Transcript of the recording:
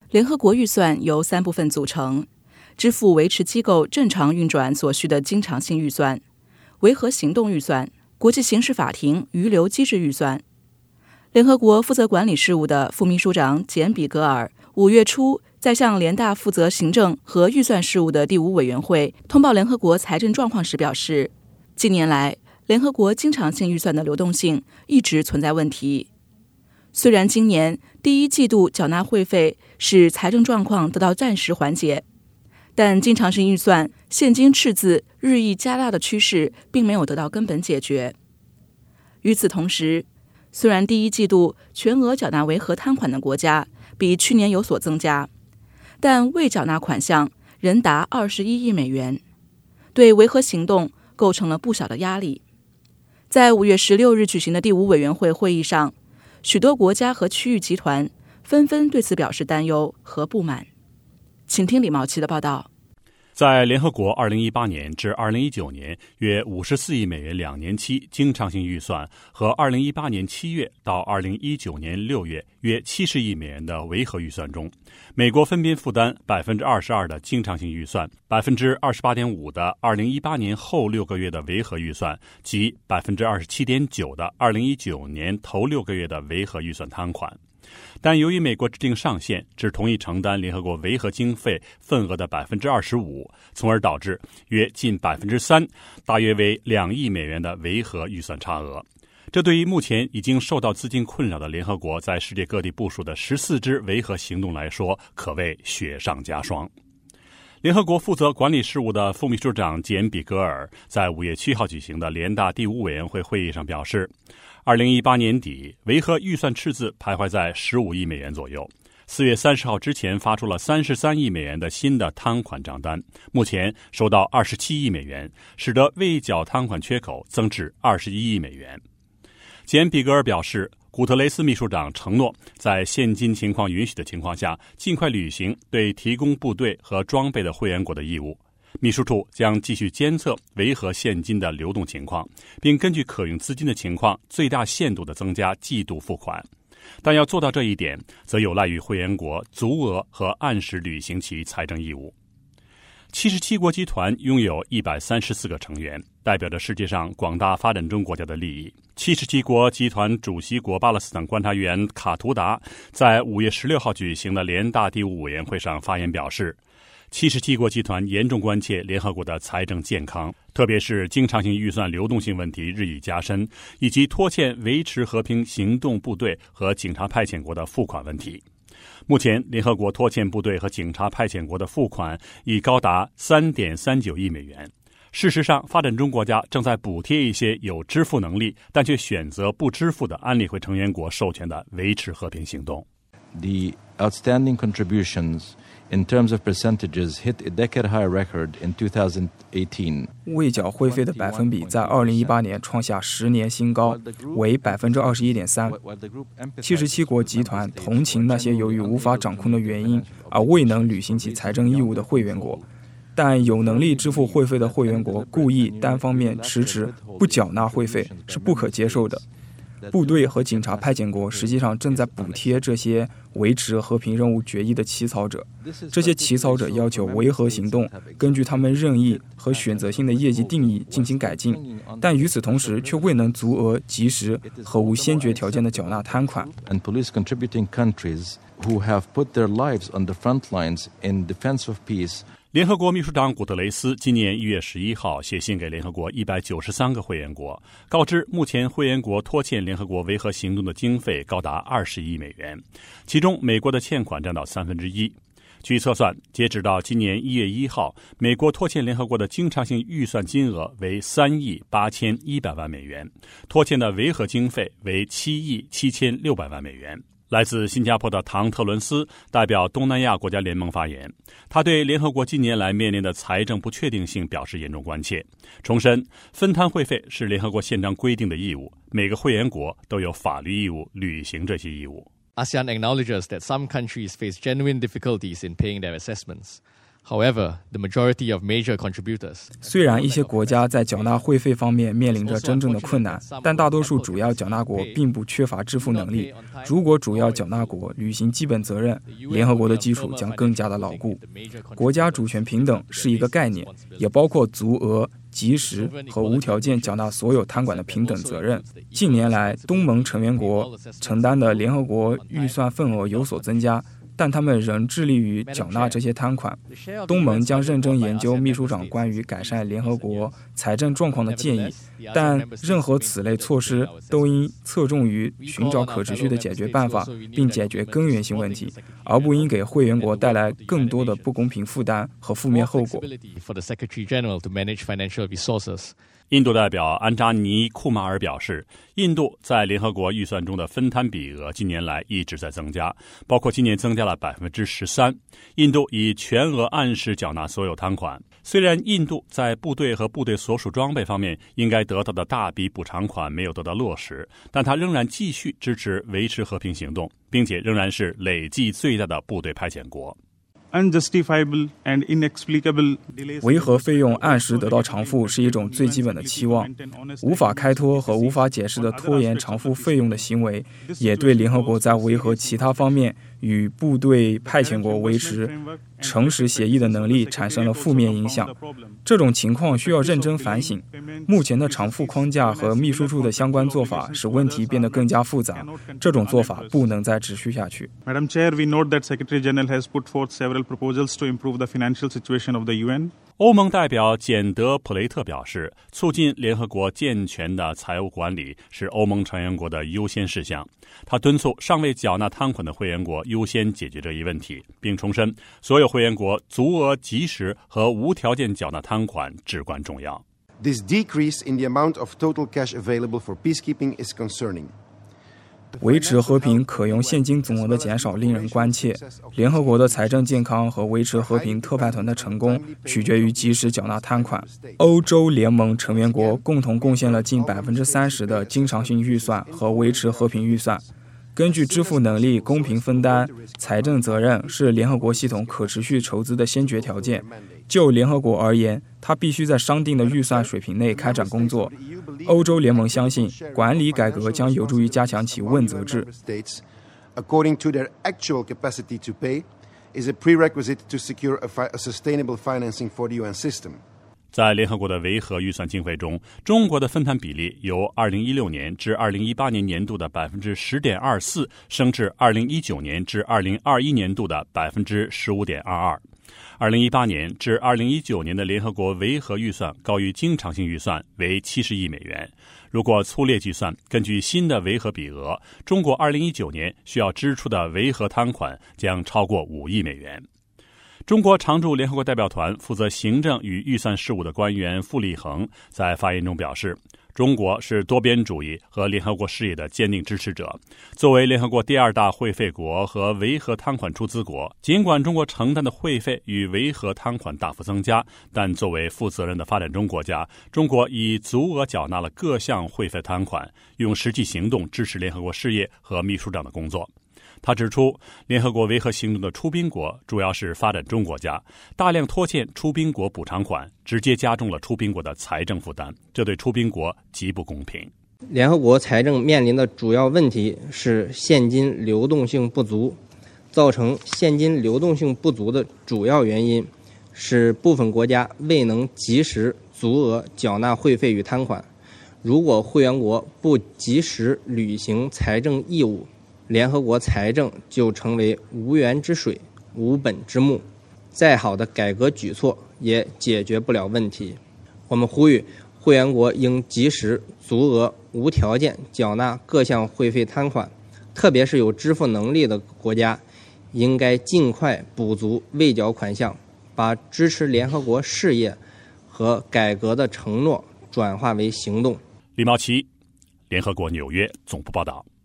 联合国预算由3部分组成：支付维持机构正常运转所需的经常性预算、维和行动预算、国际刑事法庭余留机制预算。联合国负责管理事务的副秘书长简·比格尔5月初在向联大负责行政和预算事务的第5委员会通报联合国财政状况时表示，近年来联合国经常性预算的流动性一直存在问题。虽然今年第1季度缴纳会费使财政状况得到暂时缓解，但经常性预算现金赤字日益加大的趋势并没有得到根本解决。与此同时，虽然第1季度全额缴纳维和摊款的国家比去年有所增加，但未缴纳款项仍达21亿美元，对维和行动构成了不小的压力。在5月16日举行的第5委员会会议上，许多国家和区域集团纷纷对此表示担忧和不满。请听李茂琪的报道。 在联合国2018年至2019年约54亿美元2年期经常性预算和2018年7月到2019年6月约70亿美元的维和预算中，美国分别负担 22% 的经常性预算， 28.5% 的2018年后6个月的维和预算及 27.9% 的2019年头6个月的维和预算摊款。但由于美国制定上限，只同意承担联合国维和经费份额的 25%， 从而导致约近 3%， 大约为2亿美元的维和预算差额。这对于目前已经受到资金困扰的联合国在世界各地部署的14支维和行动来说，可谓雪上加霜。联合国负责管理事务的副秘书长简·比格尔在5月7号举行的联大第5委员会会议上表示，2018年底维和预算赤字徘徊在15亿美元左右。4月30号之前发出了33亿美元的新的摊款账单，目前收到27亿美元，使得未缴摊款缺口增至21亿美元。简·比格尔表示，古特雷斯秘书长承诺在现金情况允许的情况下，尽快履行对提供部队和装备的会员国的义务。秘书处将继续监测维和现金的流动情况，并根据可用资金的情况最大限度地增加季度付款。但要做到这一点，则有赖于会员国足额和按时履行其财政义务。77国集团拥有134个成员，代表着世界上广大发展中国家的利益。77国集团主席国巴勒斯坦观察员卡图达在5月16号举行的联大第5委员会上发言表示，77国集团严重关切联合国的财政健康，特别是经常性预算流动性问题日益加深，以及拖欠维持和平行动部队和警察派遣国的付款问题。目前，联合国拖欠部队和警察派遣国的付款已高达 3.39 亿美元。事实上，发展中国家正在补贴一些有支付能力但却选择不支付的安理会成员国授权的维持和平行动。 The outstanding contributions in terms of percentages hit a decade-high record in 2018. 未缴会费的百分比在2018年创下10年新高，为 21.3%。77国集团同情那些由于无法掌控的原因而未能履行其财政义务的会员国，但有能力支付会费的会员国故意单方面迟迟不缴纳会费是不可接受的。部队和警察派遣国实际上正在补贴这些维持和平任务决议的起草者。这些起草者要求维和行动根据他们任意和选择性的业绩定义进行改进，但与此同时却未能足额及时和无先决条件的缴纳摊款。 And police contributing countries who have put their lives on the front lines in defense of peace. 联合国秘书长古特雷斯今年1月11号写信给联合国193个会员国，告知目前会员国拖欠联合国维和行动的经费高达20亿美元，其中美国的欠款占到1/3。据测算，截止到今年1月1号，美国拖欠联合国的经常性预算金额为3亿8100万美元，拖欠的维和经费为7亿7600万美元。来自新加坡的唐特伦斯代表东南亚国家联盟发言，他对联合国近年来面临的财政不确定性表示严重关切，重申分摊会费是联合国宪章规定的义务，每个会员国都有法律义务履行这些义务。 ASEAN acknowledges that some countries face genuine difficulties in paying their assessments. 虽然一些国家在缴纳会费方面面临着真正的困难，但大多数主要缴纳国并不缺乏支付能力。如果主要缴纳国履行基本责任，联合国的基础将更加的牢固。国家主权平等是一个概念，也包括足额、及时和无条件缴纳所有摊管的平等责任。近年来，东盟成员国承担的联合国预算份额有所增加，但他们仍致力于缴纳这些摊款。东盟将认真研究秘书长关于改善联合国财政状况的建议，但任何此类措施都应侧重于寻找可持续的解决办法，并解决根源性问题，而不应给会员国带来更多的不公平负担和负面后果。 印度代表安扎尼·库马尔表示，印度在联合国预算中的分摊比额近年来一直在增加，包括今年增加了 13%。印度以全额按时缴纳所有摊款。虽然印度在部队和部队所属装备方面应该得到的大笔补偿款没有得到落实，但他仍然继续支持维持和平行动，并且仍然是累计最大的部队派遣国。 维和费用按时得到偿付是一种最基本的期望，无法开脱和无法解释的拖延偿付费用的行为，也对联合国在维和其他方面与部队派遣国维持诚实协议的能力产生了负面影响。这种情况需要认真反省。目前的偿付框架和秘书处的相关做法使问题变得更加复杂，这种做法不能再持续下去。 Madam Chair, we note that Secretary General has put forth several proposals to improve the financial situation of the UN. 欧盟代表简德·普雷特表示，促进联合国健全的财务管理是欧盟成员国的优先事项。他敦促尚未缴纳摊款的会员国优先解决这一问题，并重申所有会员国足额、及时和无条件缴纳摊款至关重要。 This decrease in the amount of total cash available for peacekeeping is concerning. 维持和平可用现金总额的减少令人关切。联合国的财政健康和维持和平特派团的成功取决于及时缴纳摊款。欧洲联盟成员国共同贡献了近 30% 的经常性预算和维持和平预算。根据支付能力公平分担，财政责任是联合国系统可持续筹资的先决条件。就联合国而言，它必须在商定的预算水平内开展工作。欧洲联盟相信，管理改革将有助于加强其问责制。 According to their actual capacity to pay, is a prerequisite to secure a sustainable financing for the UN system. 在联合国的维和预算经费中，中国的分摊比例由2016年至2018年年度的 10.24% 升至2019年至2021年度的 15.22%。2018年至2019年的联合国维和预算高于经常性预算为70亿美元。如果粗略计算，根据新的维和比额，中国2019年需要支出的维和摊款将超过5亿美元。中国常驻联合国代表团负责行政与预算事务的官员傅立恒在发言中表示，中国是多边主义和联合国事业的坚定支持者。作为联合国第2大会费国和维和摊款出资国，尽管中国承担的会费与维和摊款大幅增加，但作为负责任的发展中国家，中国已足额缴纳了各项会费摊款，用实际行动支持联合国事业和秘书长的工作。他指出，联合国维和行动的出兵国主要是发展中国家，大量拖欠出兵国补偿款，直接加重了出兵国的财政负担，这对出兵国极不公平。 联合国财政面临的主要问题是现金流动性不足，造成现金流动性不足的主要原因是部分国家未能及时足额缴纳会费与摊款。如果会员国不及时履行财政义务，联合国财政就成为无源之水、无本之木，再好的改革举措也解决不了问题。我们呼吁会员国应及时、足额、无条件缴纳各项会费摊款，特别是有支付能力的国家，应该尽快补足未缴款项，把支持联合国事业和改革的承诺转化为行动。 李茂奇，联合国纽约总部报道。